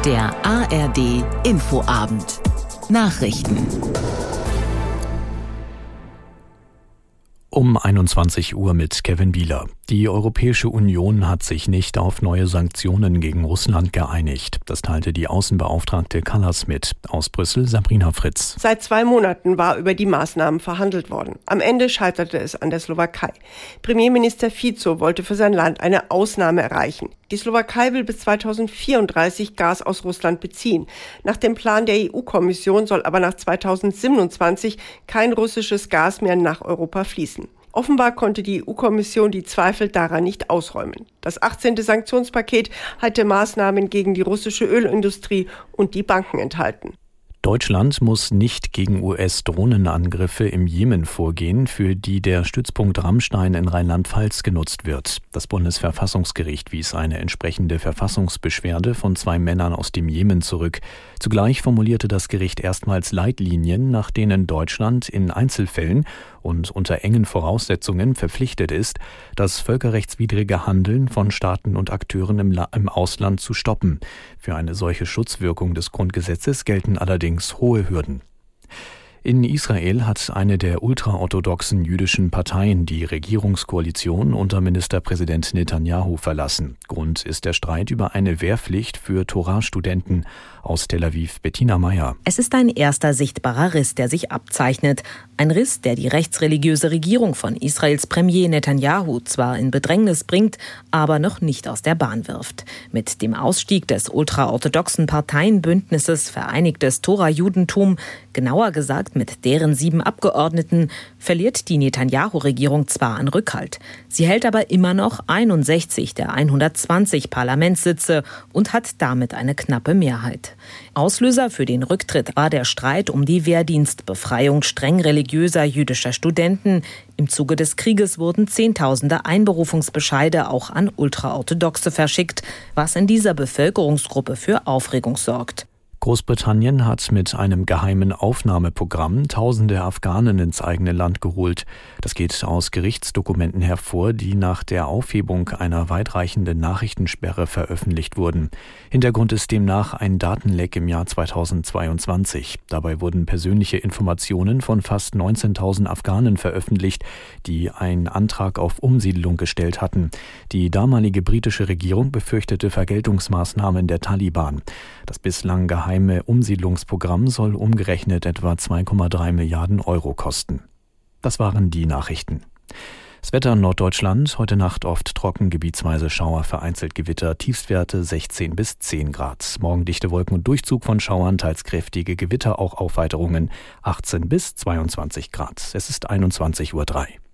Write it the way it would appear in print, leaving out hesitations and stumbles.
Der ARD Infoabend. Nachrichten. Um 21 Uhr mit Kevin Bieler. Die Europäische Union hat sich nicht auf neue Sanktionen gegen Russland geeinigt. Das teilte die Außenbeauftragte Kallas mit. Aus Brüssel Sabrina Fritz. Seit 2 Monaten war über die Maßnahmen verhandelt worden. Am Ende scheiterte es an der Slowakei. Premierminister Fico wollte für sein Land eine Ausnahme erreichen. Die Slowakei will bis 2034 Gas aus Russland beziehen. Nach dem Plan der EU-Kommission soll aber nach 2027 kein russisches Gas mehr nach Europa fließen. Offenbar konnte die EU-Kommission die Zweifel daran nicht ausräumen. Das 18. Sanktionspaket hatte Maßnahmen gegen die russische Ölindustrie und die Banken enthalten. Deutschland muss nicht gegen US-Drohnenangriffe im Jemen vorgehen, für die der Stützpunkt Ramstein in Rheinland-Pfalz genutzt wird. Das Bundesverfassungsgericht wies eine entsprechende Verfassungsbeschwerde von 2 Männern aus dem Jemen zurück. Zugleich formulierte das Gericht erstmals Leitlinien, nach denen Deutschland in Einzelfällen und unter engen Voraussetzungen verpflichtet ist, das völkerrechtswidrige Handeln von Staaten und Akteuren im Ausland zu stoppen. Für eine solche Schutzwirkung des Grundgesetzes gelten allerdings hohe Hürden. In Israel hat eine der ultraorthodoxen jüdischen Parteien die Regierungskoalition unter Ministerpräsident Netanyahu verlassen. Grund ist der Streit über eine Wehrpflicht für Torah-Studenten. Aus Tel Aviv Bettina Meyer. Es ist ein erster sichtbarer Riss, der sich abzeichnet. Ein Riss, der die rechtsreligiöse Regierung von Israels Premier Netanyahu zwar in Bedrängnis bringt, aber noch nicht aus der Bahn wirft. Mit dem Ausstieg des ultraorthodoxen Parteienbündnisses Vereinigtes Tora-Judentum, genauer gesagt mit deren 7 Abgeordneten, verliert die Netanyahu-Regierung zwar an Rückhalt. Sie hält aber immer noch 61 der 120 Parlamentssitze und hat damit eine knappe Mehrheit. Auslöser für den Rücktritt war der Streit um die Wehrdienstbefreiung streng religiöser jüdischer Studenten. Im Zuge des Krieges wurden Zehntausende Einberufungsbescheide auch an Ultraorthodoxe verschickt, was in dieser Bevölkerungsgruppe für Aufregung sorgt. Großbritannien hat mit einem geheimen Aufnahmeprogramm Tausende Afghanen ins eigene Land geholt. Das geht aus Gerichtsdokumenten hervor, die nach der Aufhebung einer weitreichenden Nachrichtensperre veröffentlicht wurden. Hintergrund ist demnach ein Datenleck im Jahr 2022. Dabei wurden persönliche Informationen von fast 19.000 Afghanen veröffentlicht, die einen Antrag auf Umsiedlung gestellt hatten. Die damalige britische Regierung befürchtete Vergeltungsmaßnahmen der Taliban. Das bislang geheime Umsiedlungsprogramm soll umgerechnet etwa 2,3 Milliarden Euro kosten. Das waren die Nachrichten. Das Wetter in Norddeutschland, heute Nacht oft trocken, gebietsweise Schauer, vereinzelt Gewitter, Tiefstwerte 16 bis 10 Grad. Morgen dichte Wolken und Durchzug von Schauern, teils kräftige Gewitter, auch Aufweiterungen 18 bis 22 Grad. Es ist 21:03 Uhr.